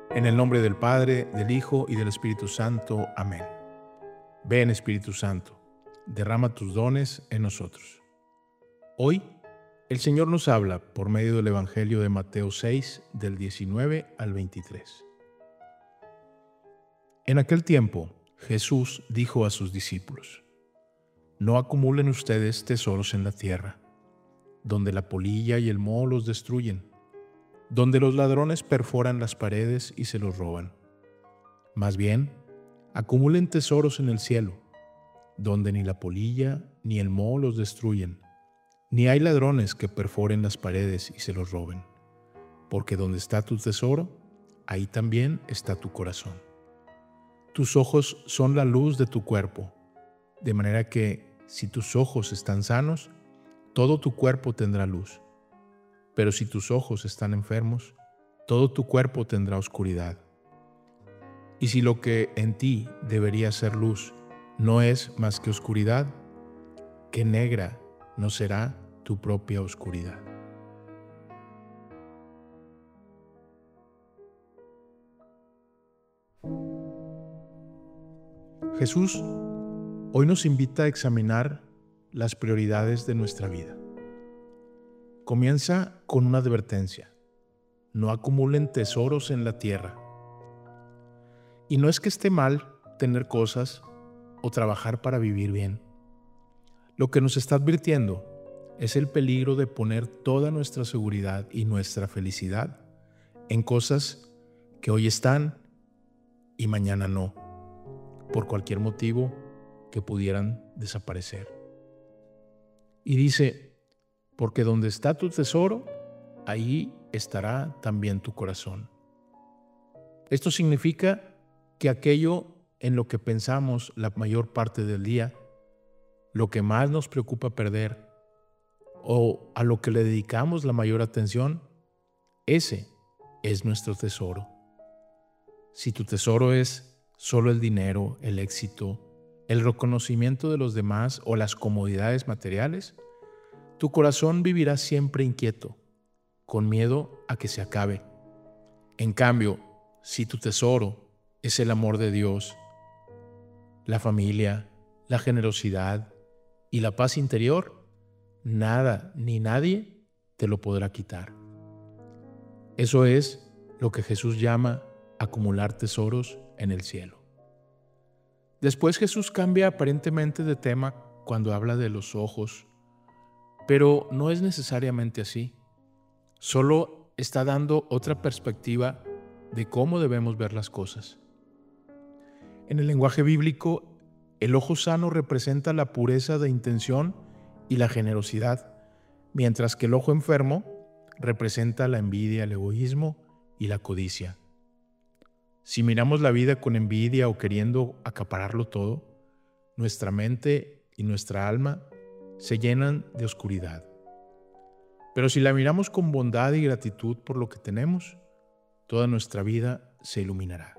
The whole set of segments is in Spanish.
En el nombre del Padre, del Hijo y del Espíritu Santo. Amén. Ven, Espíritu Santo, derrama tus dones en nosotros. Hoy, el Señor nos habla por medio del Evangelio de Mateo 6, del 19 al 23. En aquel tiempo, Jesús dijo a sus discípulos: No acumulen ustedes tesoros en la tierra, donde la polilla y el moho los destruyen, donde los ladrones perforan las paredes y se los roban. Más bien, acumulen tesoros en el cielo, donde ni la polilla ni el moho los destruyen, ni hay ladrones que perforen las paredes y se los roben. Porque donde está tu tesoro, ahí también está tu corazón. Tus ojos son la luz de tu cuerpo, de manera que si tus ojos están sanos, todo tu cuerpo tendrá luz. Pero si tus ojos están enfermos, todo tu cuerpo tendrá oscuridad. Y si lo que en ti debería ser luz no es más que oscuridad, qué negra no será tu propia oscuridad. Jesús hoy nos invita a examinar las prioridades de nuestra vida. Comienza con una advertencia: no acumulen tesoros en la tierra. Y no es que esté mal tener cosas o trabajar para vivir bien. Lo que nos está advirtiendo es el peligro de poner toda nuestra seguridad y nuestra felicidad en cosas que hoy están y mañana no, por cualquier motivo que pudieran desaparecer. Y dice: porque donde está tu tesoro, ahí estará también tu corazón. Esto significa que aquello en lo que pensamos la mayor parte del día, lo que más nos preocupa perder o a lo que le dedicamos la mayor atención, ese es nuestro tesoro. Si tu tesoro es solo el dinero, el éxito, el reconocimiento de los demás o las comodidades materiales, tu corazón vivirá siempre inquieto, con miedo a que se acabe. En cambio, si tu tesoro es el amor de Dios, la familia, la generosidad y la paz interior, nada ni nadie te lo podrá quitar. Eso es lo que Jesús llama acumular tesoros en el cielo. Después Jesús cambia aparentemente de tema cuando habla de los ojos, pero no es necesariamente así. Solo está dando otra perspectiva de cómo debemos ver las cosas. En el lenguaje bíblico, el ojo sano representa la pureza de intención y la generosidad, mientras que el ojo enfermo representa la envidia, el egoísmo y la codicia. Si miramos la vida con envidia o queriendo acapararlo todo, nuestra mente y nuestra alma se llenan de oscuridad. Pero si la miramos con bondad y gratitud por lo que tenemos, toda nuestra vida se iluminará.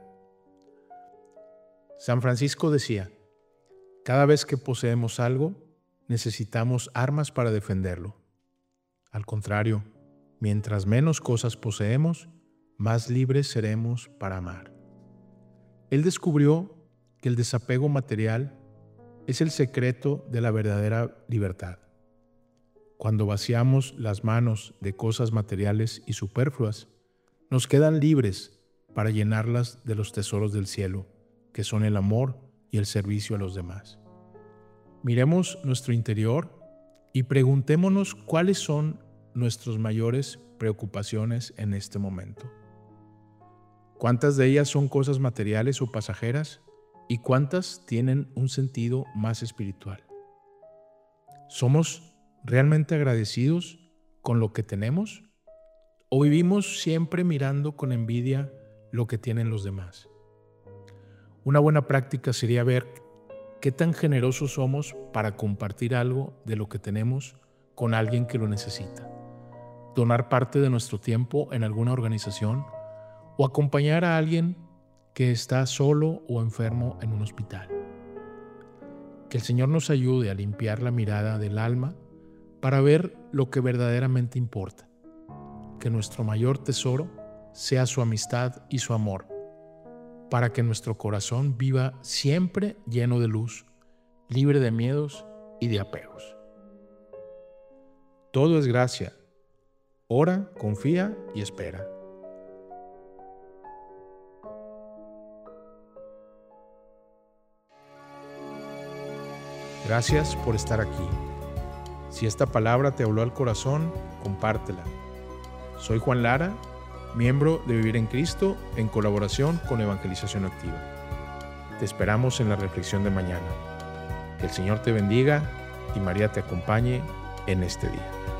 San Francisco decía: cada vez que poseemos algo, necesitamos armas para defenderlo. Al contrario, mientras menos cosas poseemos, más libres seremos para amar. Él descubrió que el desapego material es el secreto de la verdadera libertad. Cuando vaciamos las manos de cosas materiales y superfluas, nos quedan libres para llenarlas de los tesoros del cielo, que son el amor y el servicio a los demás. Miremos nuestro interior y preguntémonos cuáles son nuestras mayores preocupaciones en este momento. ¿Cuántas de ellas son cosas materiales o pasajeras? ¿Y cuántas tienen un sentido más espiritual? ¿Somos realmente agradecidos con lo que tenemos? ¿O vivimos siempre mirando con envidia lo que tienen los demás? Una buena práctica sería ver qué tan generosos somos para compartir algo de lo que tenemos con alguien que lo necesita, donar parte de nuestro tiempo en alguna organización o acompañar a alguien que está solo o enfermo en un hospital. Que el Señor nos ayude a limpiar la mirada del alma para ver lo que verdaderamente importa, que nuestro mayor tesoro sea su amistad y su amor, para que nuestro corazón viva siempre lleno de luz, libre de miedos y de apegos. Todo es gracia. Ora, confía y espera. Gracias por estar aquí. Si esta palabra te habló al corazón, compártela. Soy Juan Lara, miembro de Vivir en Cristo en colaboración con Evangelización Activa. Te esperamos en la reflexión de mañana. Que el Señor te bendiga y María te acompañe en este día.